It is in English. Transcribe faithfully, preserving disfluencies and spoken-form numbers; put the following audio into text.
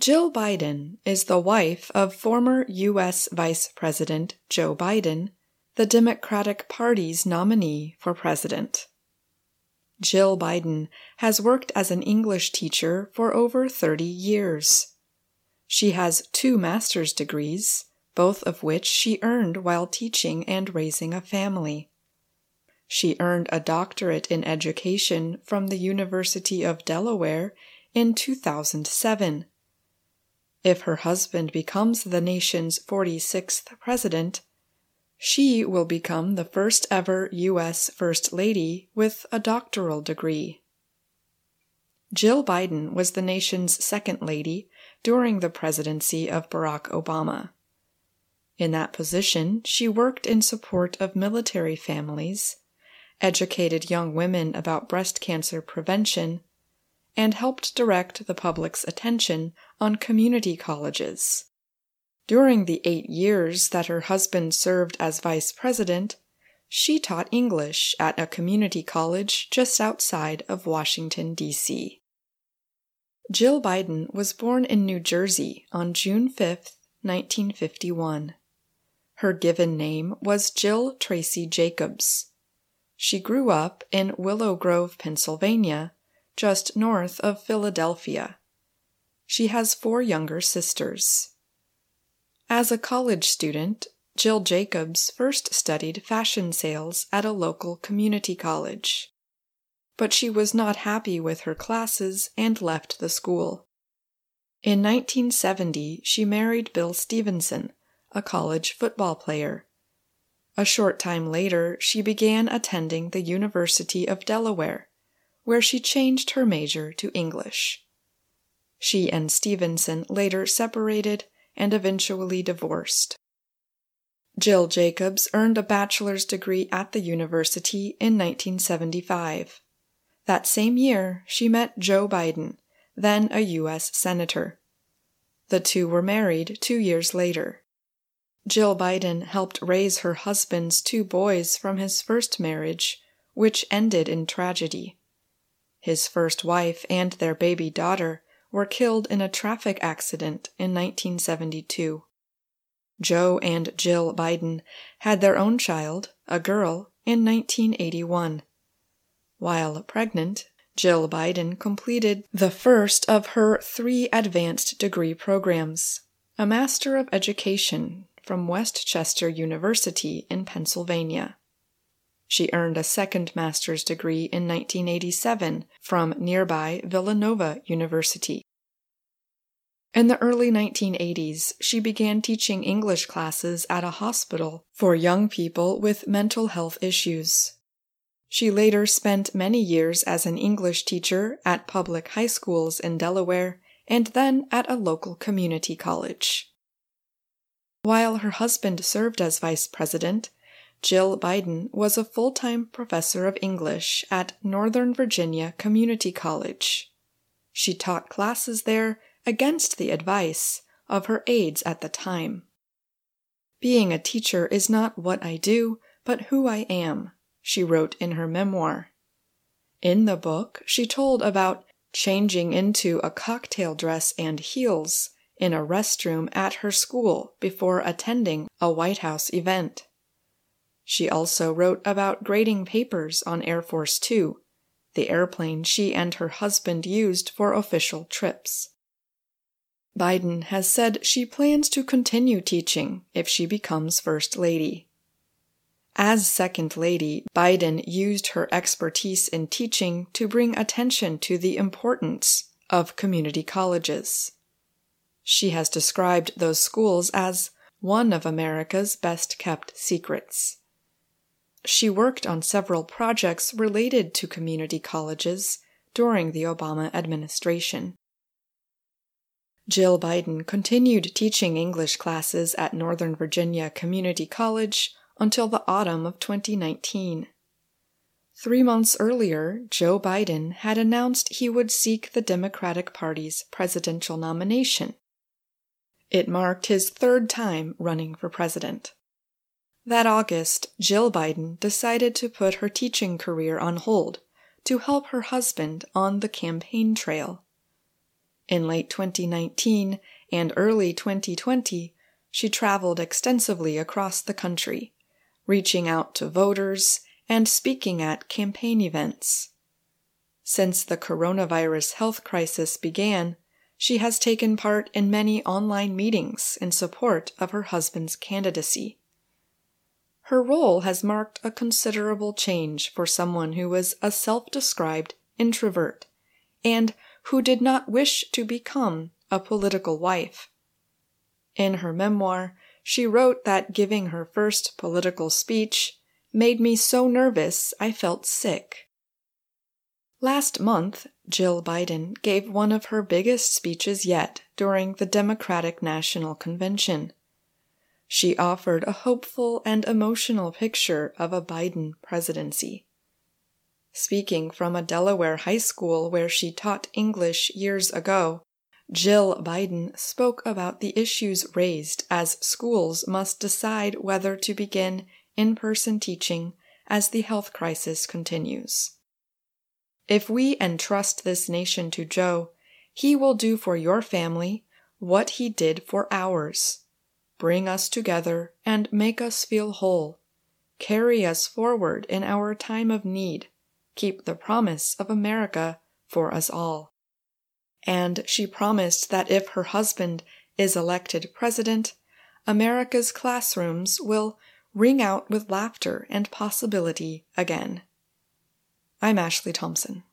Jill Biden is the wife of former U S Vice President Joe Biden, the Democratic Party's nominee for president. Jill Biden has worked as an English teacher for over thirty years. She has two master's degrees, both of which she earned while teaching and raising a family. She earned a doctorate in education from the University of Delaware in two thousand seven. If her husband becomes the nation's forty-sixth president, she will become the first ever U S First Lady with a doctoral degree. Jill Biden was the nation's second lady during the presidency of Barack Obama. In that position, she worked in support of military families, educated young women about breast cancer prevention, and helped direct the public's attention on community colleges. During the eight years that her husband served as vice president, she taught English at a community college just outside of Washington, D C Jill Biden was born in New Jersey on June fifth, nineteen fifty-one. Her given name was Jill Tracy Jacobs. She grew up in Willow Grove, Pennsylvania, just north of Philadelphia. She has four younger sisters. As a college student, Jill Jacobs first studied fashion sales at a local community college. But she was not happy with her classes and left the school. In nineteen seventy, she married Bill Stevenson, a college football player. A short time later, she began attending the University of Delaware, where she changed her major to English. She and Stevenson later separated and eventually divorced. Jill Jacobs earned a bachelor's degree at the university in nineteen seventy-five. That same year, she met Joe Biden, then a U S senator. The two were married two years later. Jill Biden helped raise her husband's two boys from his first marriage, which ended in tragedy. His first wife and their baby daughter were killed in a traffic accident in nineteen seventy-two. Joe and Jill Biden had their own child, a girl, in nineteen eighty-one. While pregnant, Jill Biden completed the first of her three advanced degree programs, a Master of Education from West Chester University in Pennsylvania. She earned a second master's degree in nineteen eighty-seven from nearby Villanova University. In the early nineteen eighties, she began teaching English classes at a hospital for young people with mental health issues. She later spent many years as an English teacher at public high schools in Delaware and then at a local community college. While her husband served as vice president, Jill Biden was a full-time professor of English at Northern Virginia Community College. She taught classes there against the advice of her aides at the time. "Being a teacher is not what I do, but who I am," she wrote in her memoir. In the book, she told about changing into a cocktail dress and heels in a restroom at her school before attending a White House event. She also wrote about grading papers on Air Force Two, the airplane she and her husband used for official trips. Biden has said she plans to continue teaching if she becomes First Lady. As Second Lady, Biden used her expertise in teaching to bring attention to the importance of community colleges. She has described those schools as one of America's best-kept secrets. She worked on several projects related to community colleges during the Obama administration. Jill Biden continued teaching English classes at Northern Virginia Community College until the autumn of twenty nineteen. Three months earlier, Joe Biden had announced he would seek the Democratic Party's presidential nomination. It marked his third time running for president. That August, Jill Biden decided to put her teaching career on hold to help her husband on the campaign trail. In late twenty nineteen and early twenty twenty, she traveled extensively across the country, reaching out to voters and speaking at campaign events. Since the coronavirus health crisis began, she has taken part in many online meetings in support of her husband's candidacy. Her role has marked a considerable change for someone who was a self-described introvert and who did not wish to become a political wife. In her memoir, she wrote that giving her first political speech made me so nervous I felt sick. Last month, Jill Biden gave one of her biggest speeches yet during the Democratic National Convention. She offered a hopeful and emotional picture of a Biden presidency. Speaking from a Delaware high school where she taught English years ago, Jill Biden spoke about the issues raised as schools must decide whether to begin in-person teaching as the health crisis continues. If we entrust this nation to Joe, he will do for your family what he did for ours. Bring us together and make us feel whole. Carry us forward in our time of need. Keep the promise of America for us all. And she promised that if her husband is elected president, America's classrooms will ring out with laughter and possibility again. I'm Ashley Thompson.